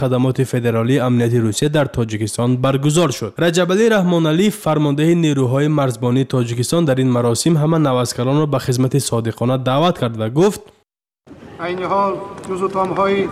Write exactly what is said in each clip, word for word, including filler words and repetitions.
خدمات فدرالی امنیتی روسیه در تاجیکستان برگزار شد. رجبعلی رحمانعلی فرمانده نیروهای مرزبانی تاجیکستان در این مراسم همه نوازکاران را به خدمت صادقانه دعوت کرد و گفت: عین حال جزو تام‌های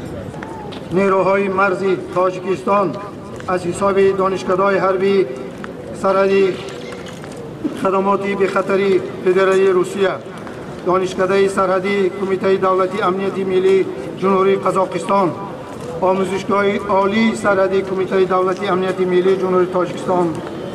نیروهای مرزی تاجیکستان از حساب دانشکده‌های حربی سرحدی خدماتی به خطری فدرالی روسیه، دانشکده سرحدی کمیته دولتی امنیتی ملی جمهوری قزاقستان، آموزشگاه عالی سرحدی کمیته دولتی امنیتی ملی جمهوری تاجیکستان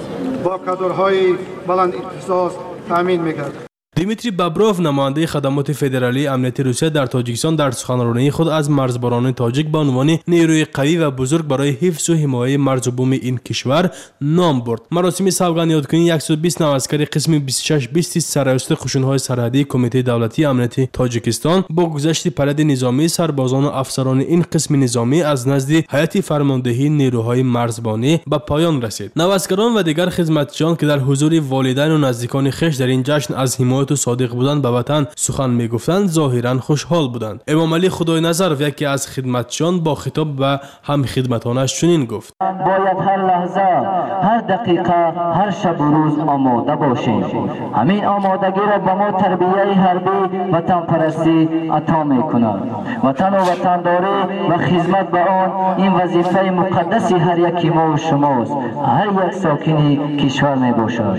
با کادرهای بلند اختصاص تامین می‌کرد. دیمیتری بابروف نماینده خدمات فدرالی امنیتی روسیه در تاجیکستان در سخنرانی خود از مرزبانان تاجیک به عنوان نیروی قوی و بزرگ برای حفظ و حمایت مرز و بوم این کشور نام برد. مراسم سوگند یادکنی صد و بیست نوازکار قسم بیست و شش بیست سرایست خشون‌های سرحدی کمیته دولتی امنیتی تاجیکستان با گذشت پرد نظامی سربازان و افسران این قسم نظامی از نزد هیئت فرماندهی نیروهای مرزبانی به پایان رسید. نوازکاران و دیگر خدمتچیان که در حضور والدین و نزدیکان خویش در این جشن از حمایت و صادق بودند به وطن سخن میگفتند ظاهرا خوشحال بودند. امام علی خدای نظر یکی از خدمتچیان با خطاب به هم خدمتانش چنین گفت: باید هر لحظه، هر دقیقه، هر شب و روز آماده باشیم. همین آمادگی را به ما تربیه حربی وطن پرستی عطا میکند. وطن و وطنداری و خدمت به آن این وظیفه مقدس هر یکی ما و شماست. هر یک ساکن کشور میباشد.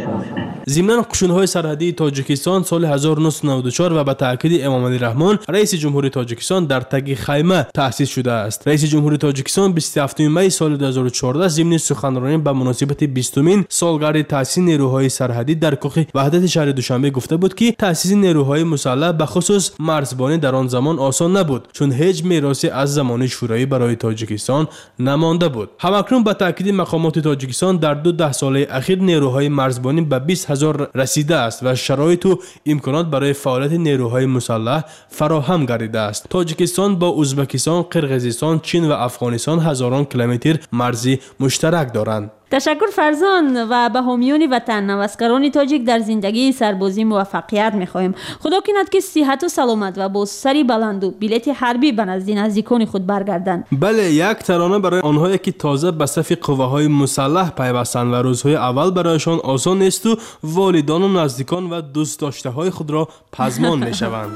ضمن خشونت‌های سرحدی تاجیکستان سال هزار و نهصد و نود و چهار و به تاکید امام علی رحمان رئیس جمهوری تاجیکستان در تگ خیمه تأسیس شده است. رئیس جمهوری تاجیکستان بیست و هفتم می سال دو هزار و چهارده ضمن سخنرانی به مناسبت بیستمین سالگرد تأسیس نیروهای سرحدی در کاخ وحدت شهر دوشنبه گفته بود که تأسیس نیروهای مسلح به خصوص مرزبانی در آن زمان آسان نبود، چون هیچ میراثی از زمان شورایی برای تاجیکستان نمانده بود. همکنون به تاکید مقامات تاجیکستان در دو ده ساله اخیر نیروهای مرزبانی به بیست هزار رسیده است و شرایط و امکانات برای فعالیت نیروهای مسلح فراهم گردیده است. تاجیکستان با ازبکستان، قرقیزستان، چین و افغانستان هزاران کیلومتر مرزی مشترک دارند. تشکر فرزان و به حامیان وطن نوازکاران تاجیک در زندگی سربازی موفقیت می‌خواهیم. خدا کند که صحت و سلامت و با سری بلند و بلیت حربی به نزد نزدیکان خود برگردند. بله، یک ترانه برای آنهایی که تازه به صف قوه‌های مسلح پیوستند و روزهای اول برایشان آسان نیست و والدان و نزدیکان و دوست داشته‌های خود را پزمان می‌شوند.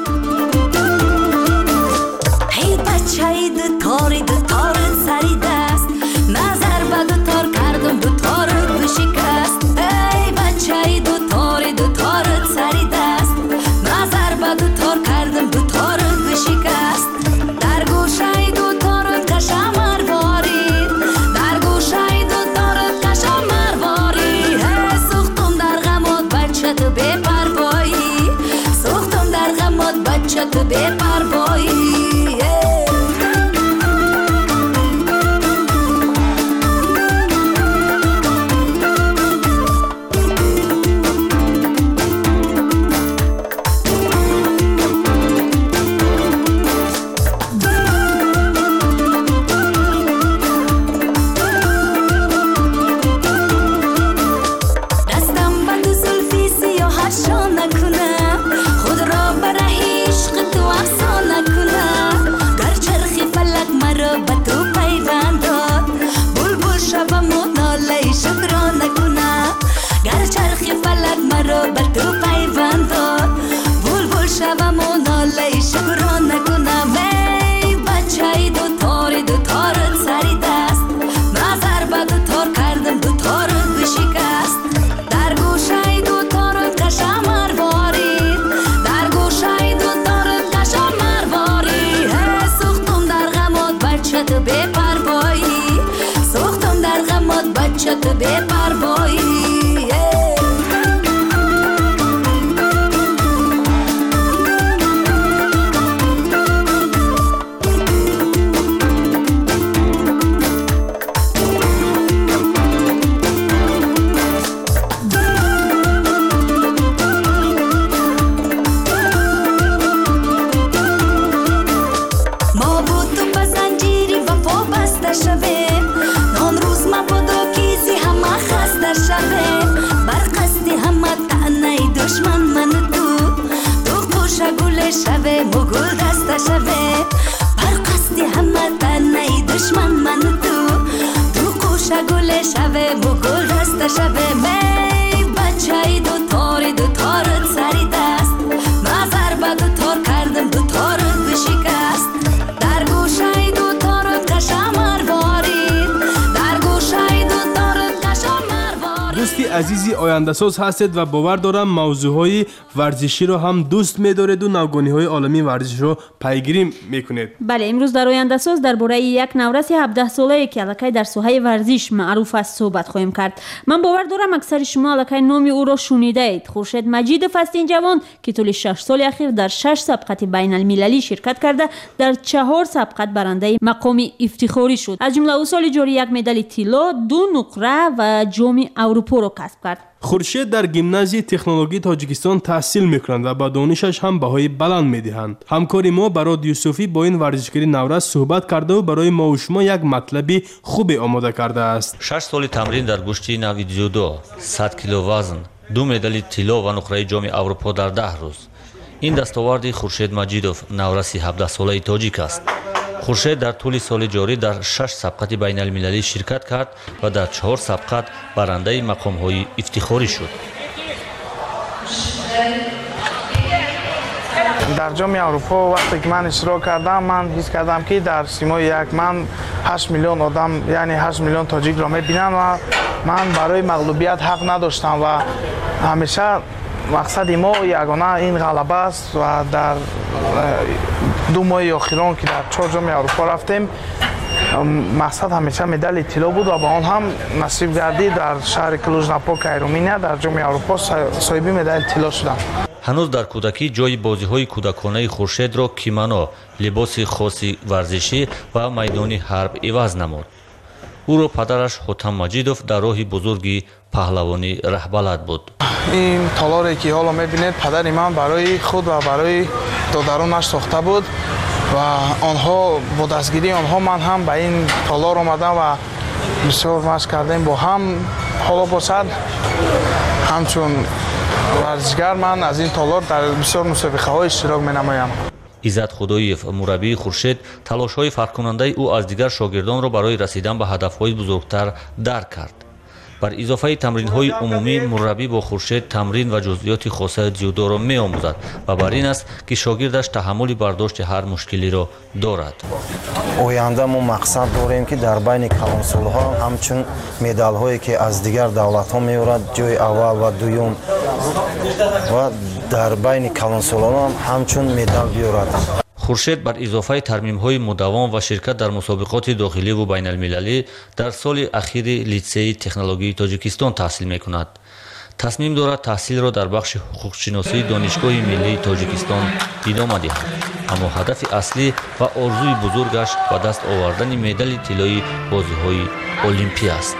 هی بچه‌ای دکاری دکار سری دست نظر به دکار کردم دوتار بشکست. ای بچه‌ای دوتار دوتار سری دست نظر به دوتار کردم دوتار بشکست. در گوشه دوتار کشم مرواری، در گوشه دوتار کشم مرواری. هی سوختم در غمات بچه تو بی پروایی، سوختم در غمات بچه تو بی پروایی. تو بی پروایی. ما بود تو به زنجیری وفا بسته شویم، نان روز ما بود و کیزی همه خسته شویم. دشمن من تو تو قوشه گل شبه با گل دست شبه می بچه ای دو تاری دو تارت سری دست نظر به دو تار کردم دو تارت بشکست در گوشه ای دو تارت کشم مروارید در گوشه ای دو تارت کشم مروارید. دوستی عزیزی آینده ساز هستید و باور دارم موضوع های ورزشی رو هم دوست می‌دارید و نوگانی های عالمی ورزش رو پیگیری میکنید. بله، امروز در آینده ساز درباره یک نورس هفده ساله که الکی در ساحه ورزش معروف است صحبت خواهیم کرد. من باور دارم اکثر شما الکی نام او را شنیده اید. خورشید مجید فستین جوان که طول شش سال اخیر در شش سبقت بین المللی شرکت کرده در چهار سبقت برنده مقام افتخاری شد. از جمله او سال جاری یک مدال طلا، دو نقره و جام اروپا را کسب کرد. خورشید در گیمنازی تکنولوژی تاجیکستان تحصیل میکنند و با دانشش هم بهای بلند میدهند. همکاری ما برای یوسفی با این ورزشکاری نورس صحبت کرده و برای ما و شما یک مطلبی خوبی آماده کرده است. شش سال تمرین در گشتی نوی جودو، صد کیلو وزن، دو مدال طلا و نقره جام اروپا در ده روز. این دستاورد خورشید مجیدوف نورسی هفده ساله تاجیک است. خورشید در طول سال جاری در شش سبقت بین المللی شرکت کرد و در چهار سبقت برنده مقام های افتخاری شد. در جام اروپا وقتی که من اشتراک کردم من حس کردم که در سیمای یک من هشت میلیون آدم یعنی هشت میلیون تاجیک را میبینن و من برای مغلوبیت حق نداشتم و همیشه مقصد ما یگانه این غلبه است و در دو ماه آخران که در چهار جام اروپا رفتیم مقصد همیشه مدال طلا بود و با آن هم نصیب گردید در شهر کلوژ ناپوک ایرومینیا در جام اروپا صاحب مدال طلا شدم. هنوز در کودکی جای بازی‌های کودکانه خورشید را کیمانو، لباس خاصی ورزشی و میدانی حرب عوض نمود. او را پدرش حاتم مجیدوف در راه بزرگی پهلوانی رهبلد بود. این تالاری که حالا می‌بینید پدر من برای خود و برای دادرانش ساخته بود و آنها با دستگیری آنها من هم به این تالار آمدم و بسیار مشق کردیم با هم. حالا باشد همچون ورزشگر من از این تالار در بسیار مسابقه‌های اشتراک می‌نمایم. عزت خداییف مربی خورشید تلاش‌های فرق‌کننده او از دیگر شاگردان را برای رسیدن به هدف‌های بزرگتر درک کرد. بر اضافه تمرین‌های عمومی مربی با خورشید تمرین و جزئیات خاصه جودو را می‌آموزد و بر این است که شاگردش تحمل برداشت هر مشکلی را دارد. آینده ما مقصد داریم که در بین کلانسال‌ها همچون مدال‌هایی که از دیگر دولت‌ها می‌آورد جای اول و دوم و در بین کلانسال‌ها هم همچون مدال بیاورد. خورشید بر اضافه ترمیم‌های مداوم و شرکت در مسابقات داخلی و بین المللی در سال اخیر لیسه تکنولوژی تاجیکستان تحصیل می‌کند. تصمیم دارد تحصیل را در بخش حقوق شناسی دانشگاه ملی تاجیکستان ادامه دهد. اما هدف اصلی و آرزوی بزرگش به دست آوردن مدال طلایی بازی‌های المپی است.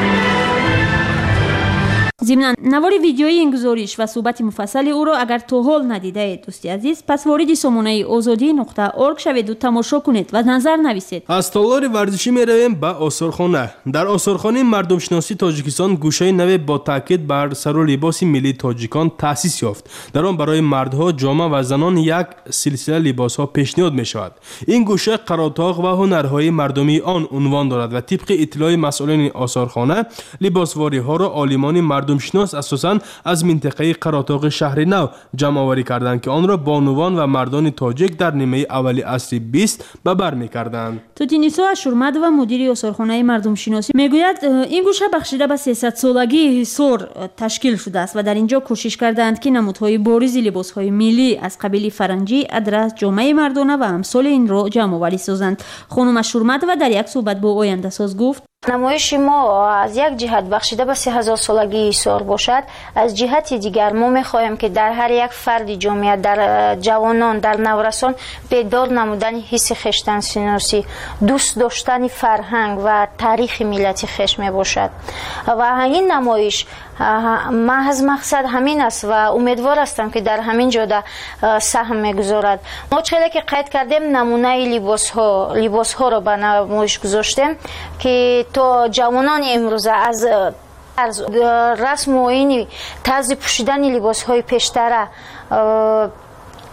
ضمناً نوار ویدیویی این گزارش و صحبت مفصل او را اگر تا حال ندیده اید دوستی عزیز پس وارد سامانه آزادی نقطه ارگ شوید و تماشا کنید و نظر نویسید. از تالار ورزشی می رویم به آثارخانه. در آثارخانه مردم شناسی تاجیکستان گوشه نو با تاکید بر سر و لباس ملی تاجیکان تأسیس یافت. در آن برای مردها، جامه و زنان یک سلسله لباس ها پیشنهاد می شود. این گوشه قراتاق و هنرهای مردمی آن عنوان دارد و طبق اطلاع مسئولین آثارخانه لباسواری ها را عالمان مردم شناس اساساً از منطقه قراتاق شهر نو جمع آوری کردند که آن را بانوان و مردان تاجیک در نیمه اولی عصر بیست به بر می‌کردند. توتینیسو اشورمد و مدیر آثارخانه مردم شناسی میگوید این گوشه بخشیده به سیصد سالگی حصار تشکیل شده است و در اینجا کوشش کردند که نمودهای بارز لباس‌های ملی از قبیل فرنگی، ادرس، جامعه مردانه و امثال این را جمع آوری سازند. خانم اشورمد و در یک صحبت با آینده ساز گفت نمایش ما از یک جهت بخشیده به سه هزار سالگی ایثار باشد، از جهت دیگر ما می‌خواهیم که در هر یک فرد جامعه، در جوانان، در نورسان بیدار نمودن حس خویشتن‌شناسی، دوست داشتن فرهنگ و تاریخ ملتی خویش میباشد و این نمایش محض مقصد همین است و امیدوار هستم که در همین جاده سهم میگذارد. ما چقدر که قید کردیم نمونه لباس ها لباس ها را به نمایش گذاشتیم که تا جوانان امروزه از از رسم و این طرز پوشیدن لباس های پیشتره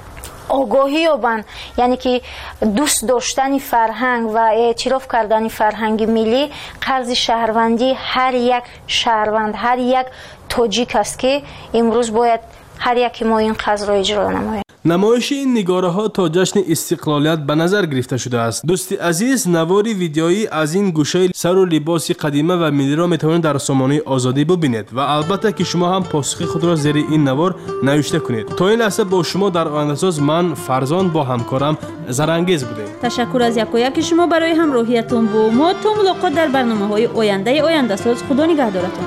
آگاهی یابند، یعنی که دوست داشتن فرهنگ و اعتراف کردن فرهنگ ملی قرض شهروندی هر یک شهروند، هر یک تاجیک است که امروز باید هر یک ما این قرض را اجرا نماید. نمایش این نگاره ها تا جشن استقلالیت به نظر گرفته شده است. دوست عزیز، نواری ویدیویی از این گوشه سر و لباس قدیمی و ملی را میتوانید در سامانه آزادی ببینید و البته که شما هم پاسخ خود را زیر این نوار نوشته کنید. تا این لحظه با شما در آینده ساز من فرزان با همکارم زرانگیز بودیم. تشکر از یک و یک شما برای همراهیتون با ما. تا ملاقات در برنامه‌های آینده آینده ساز. خدا نگهدارتون.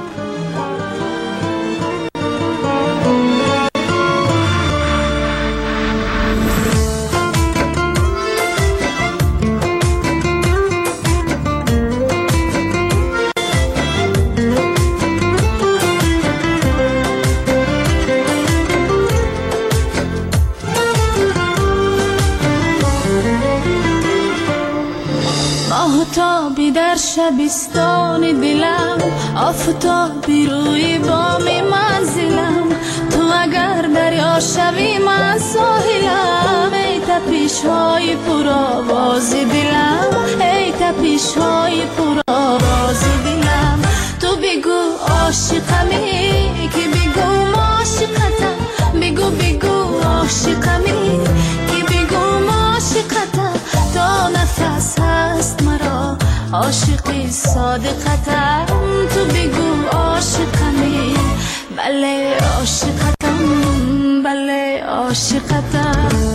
آفتابی در شبستان دلم، آفتابی روی بام منزلم، تو اگر دریا شوی من ساحلم. ای تپش های پر آواز دلم، ای تپش های پر آواز دلم. تو بگو عاشقمی که بگو عاشقتم، بگو بگو عاشقمی که بگو عاشقتم. تا نفس هست مرا عاشقی صادقتم، تو بگو عاشقمی. بله عاشقتم، بله عاشقتم.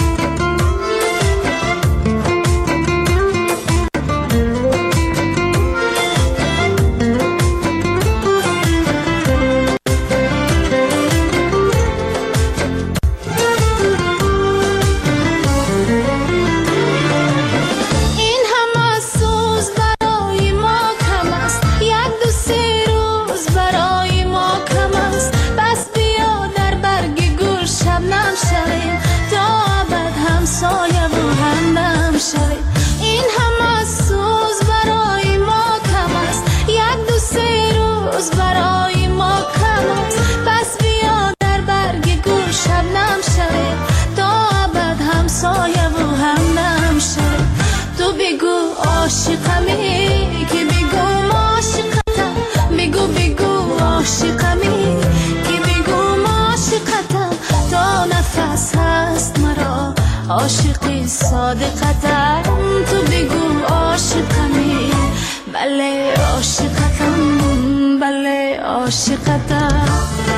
این همه سوز برای ما کم است، یک دو سه روز برای ما کم است. پس بیا در برگ گل شبنم شویم تا ابد همسایه و همدم شویم. تو بگو عاشقمی که بگو عاشقتم، بگو بگو عاشقمی که بگو عاشقتم. تا نفس هست مرا عاشقی صادقتم، تو بگو عاشقمی. بله عاشقتم، بله عاشقتم.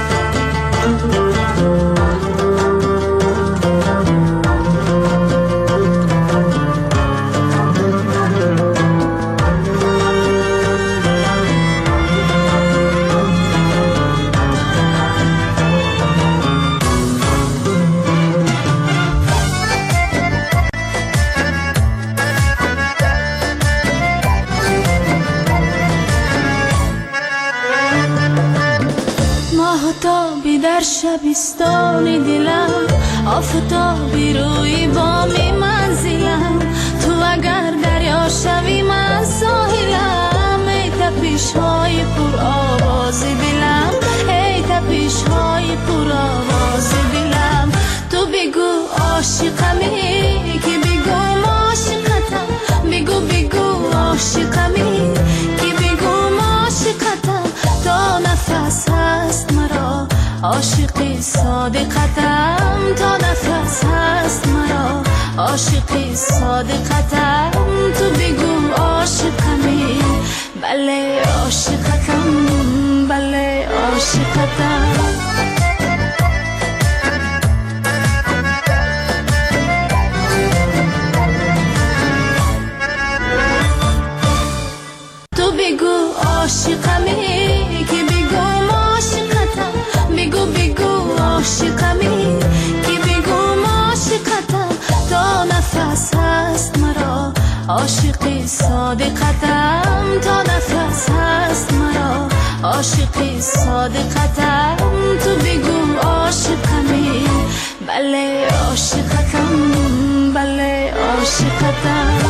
آفتابی در شبستان دلم، آفتابی روی بام منزلم، تو اگر دریا شوی من ساحلم. ای تپش های پر آواز دلم، ای تپش های پر آواز دلم. تو بگو عاشقمی که بگو عاشقتم، بگو بگو عاشقمی که بگو عاشقتم. تا نفس هست مرا عاشقی صادقتم، تا نفس هست مرا عاشقی صادقتم. تو بگو عاشقمی. بله عاشقتم، بله عاشقتم. تو بگو عاشقمی که بگو عاشقتم، بگو بگو عاشقمی که بگو عاشقتم. تا نفس هست مرا عاشقی صادقتم، تا نفس هست مرا عاشقی صادقتم. تو بگو عاشقمی. بله عاشقتم، بله عاشقتم.